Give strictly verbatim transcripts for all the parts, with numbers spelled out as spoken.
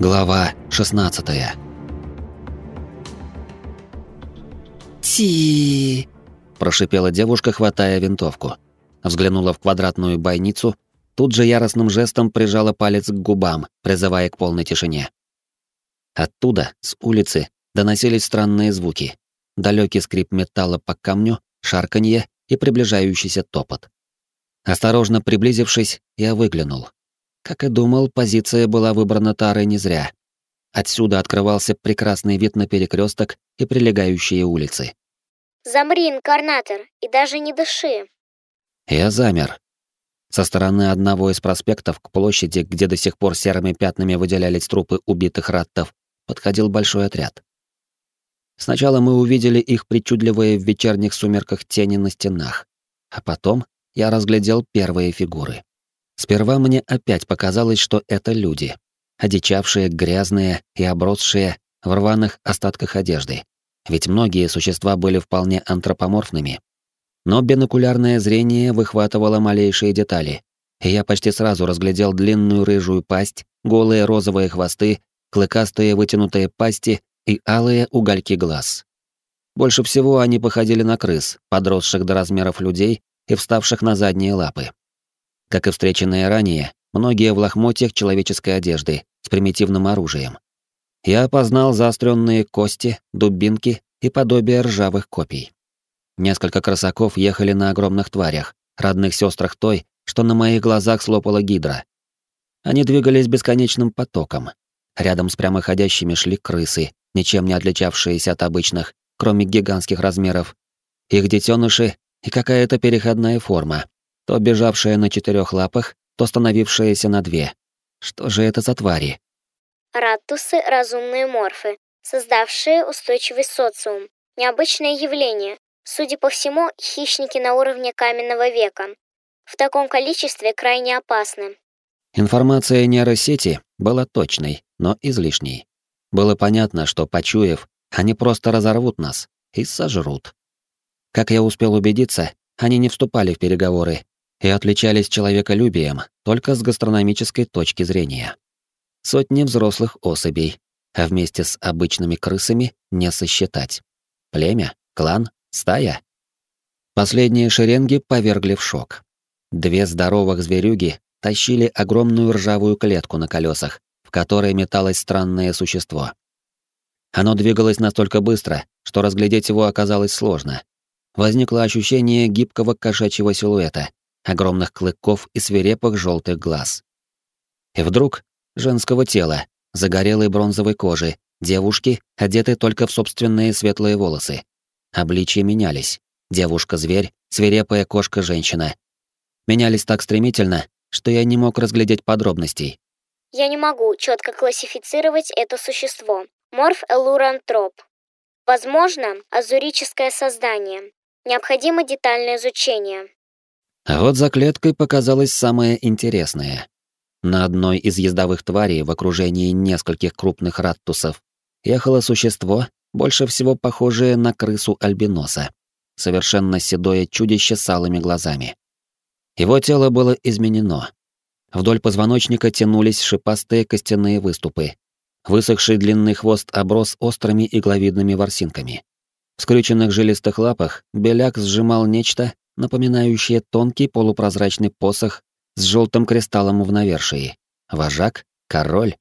Глава шестнадцатая. «Ти!» – прошипела девушка, хватая винтовку. Взглянула в квадратную бойницу, тут же яростным жестом прижала палец к губам, призывая к полной тишине. Оттуда, с улицы, доносились странные звуки. Далекий скрип металла по камню, шарканье и приближающийся топот. Осторожно приблизившись, я выглянул. Как и думал, позиция была выбрана Тарой не зря. Отсюда открывался прекрасный вид на перекресток и прилегающие улицы. «Замри, инкарнатор, и даже не дыши!» Я замер. Со стороны одного из проспектов к площади, где до сих пор серыми пятнами выделялись трупы убитых раттов, подходил большой отряд. Сначала мы увидели их причудливые в вечерних сумерках тени на стенах, а потом я разглядел первые фигуры. Сперва мне опять показалось, что это люди, одичавшие, грязные и обросшие в рваных остатках одежды, ведь многие существа были вполне антропоморфными. Но бинокулярное зрение выхватывало малейшие детали, и я почти сразу разглядел длинную рыжую пасть, голые розовые хвосты, клыкастые вытянутые пасти и алые угольки глаз. Больше всего они походили на крыс, подросших до размеров людей и вставших на задние лапы. Как и встреченные ранее, многие в лохмотьях человеческой одежды с примитивным оружием. Я опознал заостренные кости, дубинки и подобие ржавых копий. Несколько крысаков ехали на огромных тварях, родных сестрах той, что на моих глазах слопала гидра. Они двигались бесконечным потоком. Рядом с прямоходящими шли крысы, ничем не отличавшиеся от обычных, кроме гигантских размеров. Их детеныши и какая-то переходная форма, то бежавшая на четырех лапах, то становившаяся на две. Что же это за твари? Раттусы — разумные морфы, создавшие устойчивый социум. Необычное явление. Судя по всему, хищники на уровне каменного века. В таком количестве крайне опасны. Информация нейросети была точной, но излишней. Было понятно, что, почуяв, они просто разорвут нас и сожрут. Как я успел убедиться, они не вступали в переговоры и отличались человеколюбием только с гастрономической точки зрения. Сотни взрослых особей, а вместе с обычными крысами не сосчитать. Племя, клан, стая. Последние шеренги повергли в шок. Две здоровых зверюги тащили огромную ржавую клетку на колесах, в которой металось странное существо. Оно двигалось настолько быстро, что разглядеть его оказалось сложно. Возникло ощущение гибкого кошачьего силуэта, огромных клыков и свирепых желтых глаз. И вдруг женского тела, загорелой бронзовой кожи, девушки, одеты только в собственные светлые волосы. Обличья менялись. Девушка-зверь, свирепая кошка-женщина. Менялись так стремительно, что я не мог разглядеть подробностей. Я не могу четко классифицировать это существо. Морф-элурантроп. Возможно, азурическое создание. Необходимо детальное изучение. А вот за клеткой показалось самое интересное. На одной из ездовых тварей в окружении нескольких крупных раттусов ехало существо, больше всего похожее на крысу-альбиноса. Совершенно седое чудище с алыми глазами. Его тело было изменено. Вдоль позвоночника тянулись шипастые костяные выступы. Высохший длинный хвост оброс острыми игловидными ворсинками. В скрюченных жилистых лапах беляк сжимал нечто, напоминающее тонкий полупрозрачный посох с желтым кристаллом в навершии. Вожак? Король?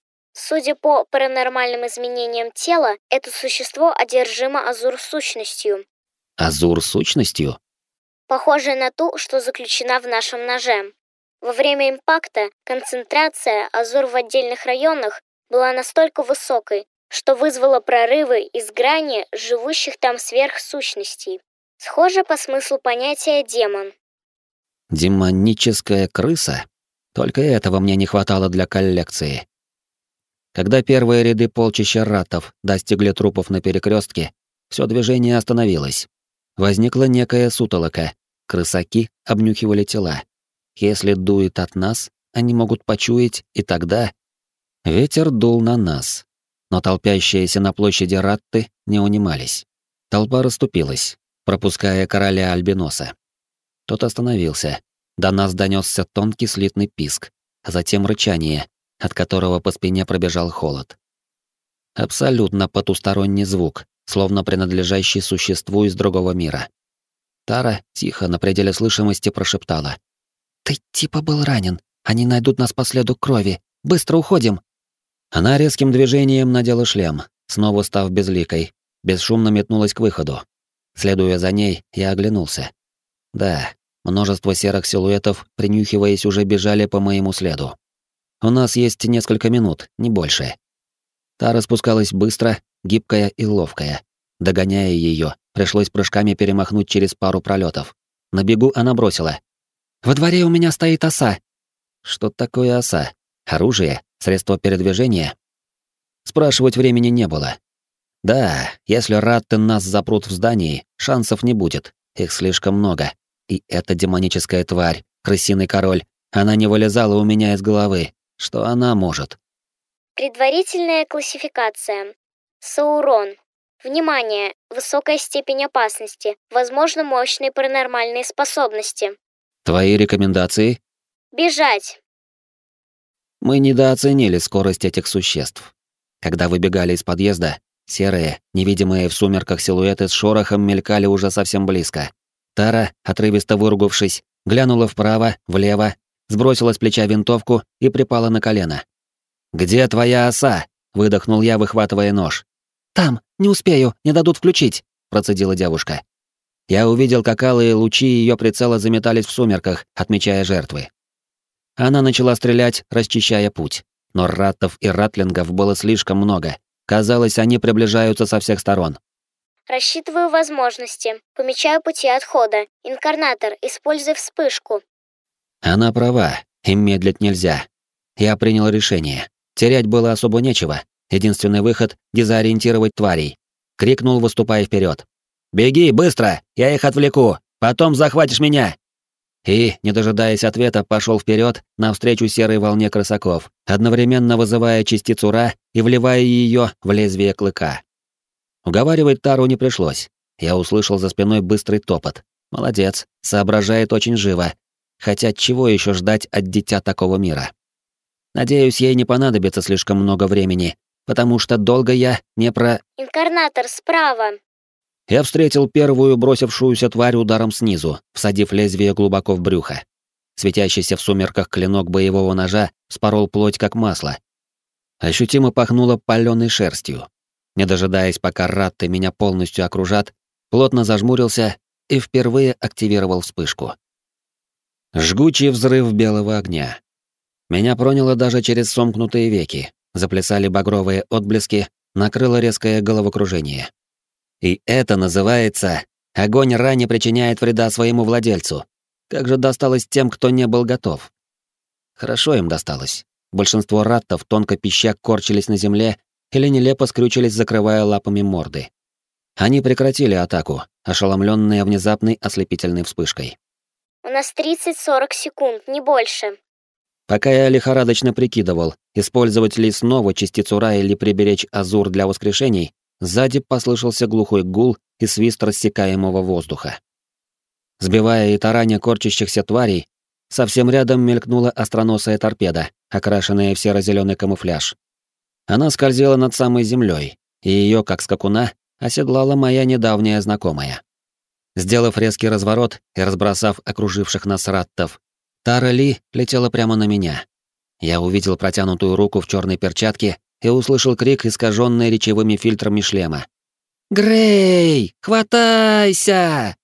Судя по паранормальным изменениям тела, это существо одержимо азур-сущностью. Азур-сущностью? Похожая на ту, что заключена в нашем ноже. Во время импакта концентрация азур в отдельных районах была настолько высокой, что вызвало прорывы из грани живущих там сверхсущностей. Схоже по смыслу понятия демон. Демоническая крыса? Только этого мне не хватало для коллекции. Когда первые ряды полчища раттов достигли трупов на перекрестке, все движение остановилось. Возникла некая сутолока. Крысаки обнюхивали тела. Если дует от нас, они могут почуять, и тогда... Ветер дул на нас. Но толпящиеся на площади ратты не унимались. Толпа расступилась, пропуская короля Альбиноса. Тот остановился. До нас донесся тонкий слитный писк, а затем рычание, от которого по спине пробежал холод. Абсолютно потусторонний звук, словно принадлежащий существу из другого мира. Тара тихо, на пределе слышимости, прошептала: «Ты типа был ранен. Они найдут нас по следу крови. Быстро уходим!» Она резким движением надела шлем, снова став безликой, бесшумно метнулась к выходу. Следуя за ней, я оглянулся. Да, множество серых силуэтов, принюхиваясь, уже бежали по моему следу. У нас есть несколько минут, не больше. Тара спускалась быстро, гибкая и ловкая. Догоняя ее, пришлось прыжками перемахнуть через пару пролетов. На бегу она бросила: «Во дворе у меня стоит оса». Что такое оса? Оружие? Средство передвижения? Спрашивать времени не было. Да, если Ратты нас запрут в здании, шансов не будет. Их слишком много. И эта демоническая тварь, крысиный король, она не вылезала у меня из головы. Что она может? Предварительная классификация. Саурон. Внимание! Высокая степень опасности. Возможно, мощные паранормальные способности. Твои рекомендации? Бежать. Мы недооценили скорость этих существ. Когда выбегали из подъезда, серые, невидимые в сумерках силуэты с шорохом мелькали уже совсем близко. Тара, отрывисто выругавшись, глянула вправо, влево, сбросила с плеча винтовку и припала на колено. «Где твоя оса?» — выдохнул я, выхватывая нож. «Там, не успею, не дадут включить», — процедила девушка. Я увидел, как алые лучи ее прицела заметались в сумерках, отмечая жертвы. Она начала стрелять, расчищая путь. Но раттов и ратлингов было слишком много. Казалось, они приближаются со всех сторон. Рассчитываю возможности. Помечаю пути отхода. Инкарнатор, используй вспышку. Она права, им медлить нельзя. Я принял решение. Терять было особо нечего. Единственный выход — дезориентировать тварей. Крикнул, выступая вперед. «Беги, быстро! Я их отвлеку! Потом захватишь меня!» И, не дожидаясь ответа, пошел вперед навстречу серой волне крысаков, одновременно вызывая частицу Ра и вливая ее в лезвие клыка. Уговаривать Тару не пришлось. Я услышал за спиной быстрый топот. Молодец, соображает очень живо. Хотя чего еще ждать от дитя такого мира? Надеюсь, ей не понадобится слишком много времени, потому что долго я не про... Инкарнатор справа. Я встретил первую бросившуюся тварь ударом снизу, всадив лезвие глубоко в брюхо. Светящийся в сумерках клинок боевого ножа спорол плоть как масло. Ощутимо пахнуло палёной шерстью. Не дожидаясь, пока ратты меня полностью окружат, плотно зажмурился и впервые активировал вспышку. Жгучий взрыв белого огня. Меня проняло даже через сомкнутые веки, заплясали багровые отблески, накрыло резкое головокружение. И это называется «огонь Ра не причиняет вреда своему владельцу». Как же досталось тем, кто не был готов? Хорошо им досталось. Большинство раттов тонко пища корчились на земле или нелепо скрючились, закрывая лапами морды. Они прекратили атаку, ошеломленные внезапной ослепительной вспышкой. У нас тридцать-сорок секунд, не больше. Пока я лихорадочно прикидывал, использовать ли снова частицу Ра или приберечь Азур для воскрешений, сзади послышался глухой гул и свист рассекаемого воздуха. Сбивая и тараня корчащихся тварей, совсем рядом мелькнула остроносая торпеда, окрашенная в серо-зеленый камуфляж. Она скользила над самой землей, и ее, как скакуна, оседлала моя недавняя знакомая. Сделав резкий разворот и разбросав окруживших нас раттов, Тара Ли летела прямо на меня. Я увидел протянутую руку в черной перчатке и услышал крик, искаженный речевыми фильтрами шлема. «Грей, хватайся!»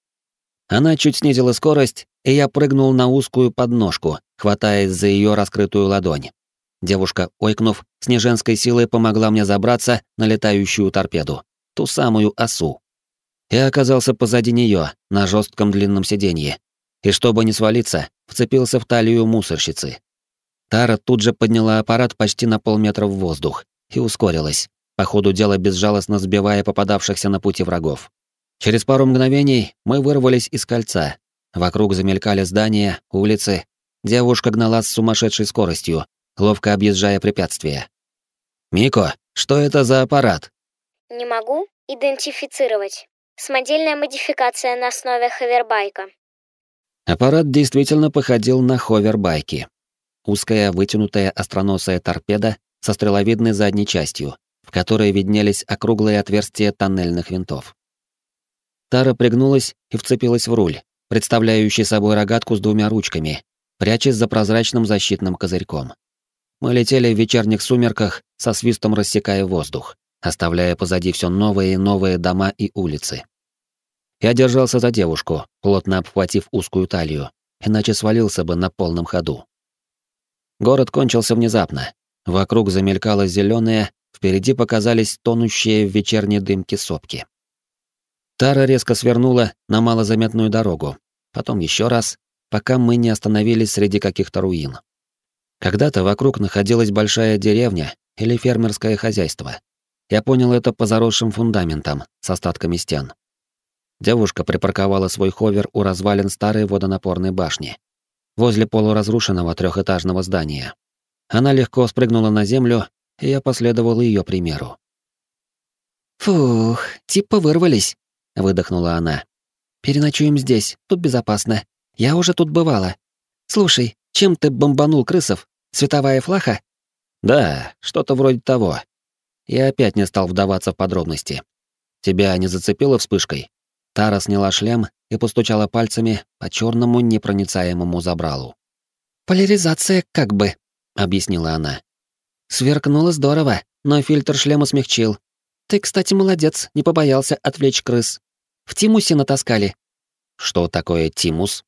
Она чуть снизила скорость, и я прыгнул на узкую подножку, хватаясь за ее раскрытую ладонь. Девушка, ойкнув, с неженской силой помогла мне забраться на летающую торпеду, ту самую осу. Я оказался позади нее, на жестком длинном сиденье, и чтобы не свалиться, вцепился в талию мусорщицы. Тара тут же подняла аппарат почти на полметра в воздух и ускорилась, по ходу дела безжалостно сбивая попадавшихся на пути врагов. Через пару мгновений мы вырвались из кольца. Вокруг замелькали здания, улицы. Девушка гнала с сумасшедшей скоростью, ловко объезжая препятствия. «Мико, что это за аппарат?» Не могу идентифицировать. Самодельная модификация на основе ховербайка. Аппарат действительно походил на ховербайки. узкая, вытянутая остроносая торпеда со стреловидной задней частью, в которой виднелись округлые отверстия тоннельных винтов. Тара пригнулась и вцепилась в руль, представляющий собой рогатку с двумя ручками, прячась за прозрачным защитным козырьком. Мы летели в вечерних сумерках, со свистом рассекая воздух, оставляя позади все новые и новые дома и улицы. Я держался за девушку, плотно обхватив узкую талию, иначе свалился бы на полном ходу. Город кончился внезапно. Вокруг замелькало зеленое, впереди показались тонущие в вечерней дымке сопки. Тара резко свернула на малозаметную дорогу, потом еще раз, пока мы не остановились среди каких-то руин. Когда-то вокруг находилась большая деревня или фермерское хозяйство. Я понял это по заросшим фундаментам с остатками стен. Девушка припарковала свой ховер у развалин старой водонапорной башни, возле полуразрушенного трехэтажного здания. Она легко спрыгнула на землю, и я последовал ее примеру. «Фух, типа вырвались», — выдохнула она. «Переночуем здесь, тут безопасно. Я уже тут бывала. Слушай, чем ты бомбанул крысов? Световая флаха?» «Да, что-то вроде того». Я опять не стал вдаваться в подробности. «Тебя не зацепило вспышкой?» Тара сняла шлем и постучала пальцами по черному непроницаемому забралу. «Поляризация как бы», — объяснила она. «Сверкнуло здорово, но фильтр шлема смягчил. Ты, кстати, молодец, не побоялся отвлечь крыс. В Тимусе натаскали». «Что такое Тимус?»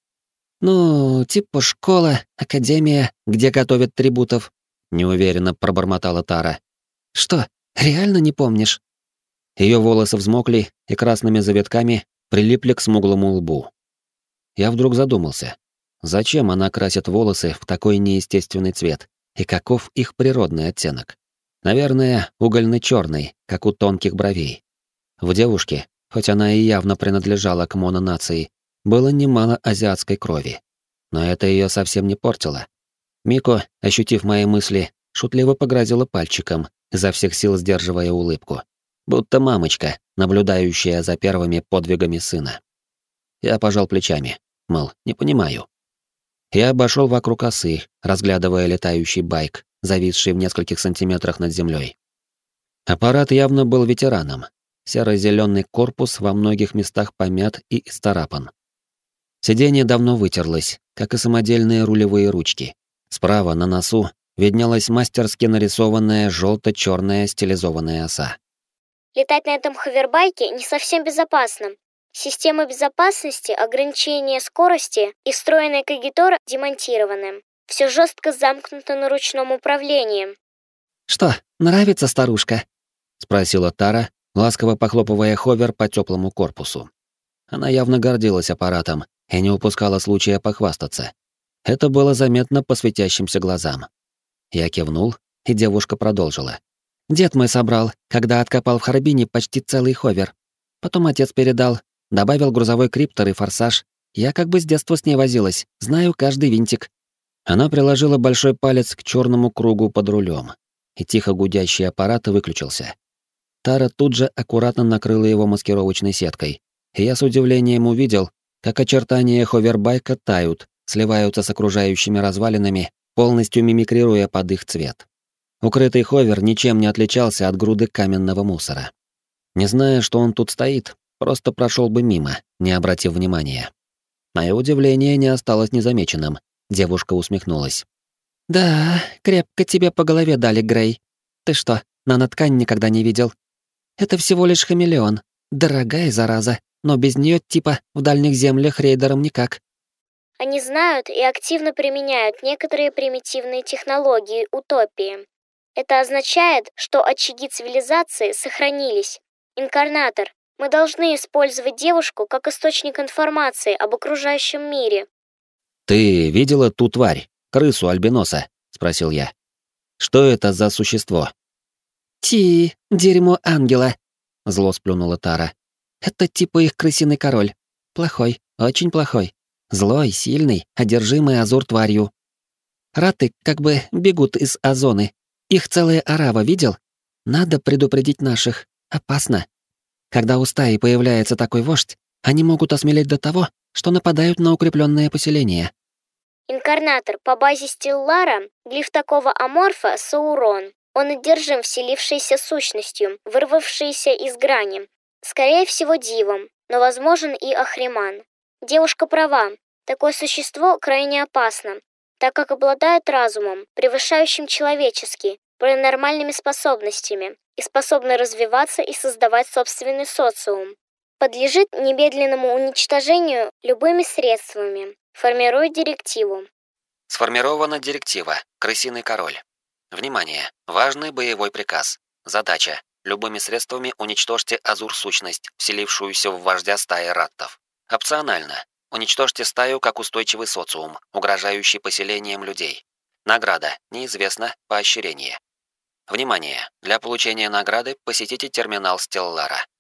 «Ну, типа школа, академия, где готовят трибутов», — неуверенно пробормотала Тара. «Что, реально не помнишь?» Ее волосы взмокли и красными завитками прилипли к смуглому лбу. Я вдруг задумался, зачем она красит волосы в такой неестественный цвет, и каков их природный оттенок. Наверное, угольно-черный, как у тонких бровей. В девушке, хоть она и явно принадлежала к мононации, было немало азиатской крови. Но это ее совсем не портило. Мико, ощутив мои мысли, шутливо погрозила пальчиком, изо всех сил сдерживая улыбку. Будто мамочка, наблюдающая за первыми подвигами сына. Я пожал плечами, мол, не понимаю. Я обошел вокруг осы, разглядывая летающий байк, зависший в нескольких сантиметрах над землей. Аппарат явно был ветераном. Серо-зеленый корпус во многих местах помят и исцарапан. Сиденье давно вытерлось, как и самодельные рулевые ручки. Справа на носу виднелась мастерски нарисованная желто-черная стилизованная оса. Летать на этом ховербайке не совсем безопасно. Система безопасности, ограничения скорости и встроенный кагитор демонтированы. Все жестко замкнуто на ручном управлении. «Что, нравится старушка?» — спросила Тара, ласково похлопывая ховер по теплому корпусу. Она явно гордилась аппаратом и не упускала случая похвастаться. Это было заметно по светящимся глазам. Я кивнул, и девушка продолжила. «Дед мой собрал, когда откопал в Харбине почти целый ховер. Потом отец передал, добавил грузовой криптор и форсаж. Я как бы с детства с ней возилась, знаю каждый винтик». Она приложила большой палец к черному кругу под рулем, и тихо гудящий аппарат выключился. Тара тут же аккуратно накрыла его маскировочной сеткой, и я с удивлением увидел, как очертания ховербайка тают, сливаются с окружающими развалинами, полностью мимикрируя под их цвет. Укрытый ховер ничем не отличался от груды каменного мусора. Не зная, что он тут стоит, просто прошел бы мимо, не обратив внимания. Мое удивление не осталось незамеченным. Девушка усмехнулась. «Да, крепко тебе по голове дали, Грей. Ты что, наноткань никогда не видел? Это всего лишь хамелеон. Дорогая зараза, но без нее типа в дальних землях рейдерам никак». Они знают и активно применяют некоторые примитивные технологии утопии. Это означает, что очаги цивилизации сохранились. Инкарнатор, мы должны использовать девушку как источник информации об окружающем мире. «Ты видела ту тварь, крысу-альбиноса?» — спросил я. «Что это за существо?» «Ти, дерьмо ангела», — зло сплюнула Тара. «Это типа их крысиный король. Плохой, очень плохой. Злой, сильный, одержимый азур тварью. Раты как бы бегут из озоны. Их целая орава, видел? Надо предупредить наших. Опасно. Когда у стаи появляется такой вождь, они могут осмелеть до того, что нападают на укрепленное поселение». Инкарнатор по базе Стеллара, глиф такого аморфа Саурон. Он одержим вселившейся сущностью, вырвавшейся из грани. Скорее всего, дивом, но возможен и Ахриман. Девушка права, такое существо крайне опасно, так как обладает разумом, превышающим человеческий, паранормальными способностями и способна развиваться и создавать собственный социум. Подлежит немедленному уничтожению любыми средствами. Формирует директиву. Сформирована директива «Крысиный король». Внимание! Важный боевой приказ. Задача. Любыми средствами уничтожьте Азур-сущность, вселившуюся в вождя стаи раттов. Опционально. Уничтожьте стаю как устойчивый социум, угрожающий поселениям людей. Награда. Неизвестно. Поощрение. Внимание! Для получения награды посетите терминал Стеллара.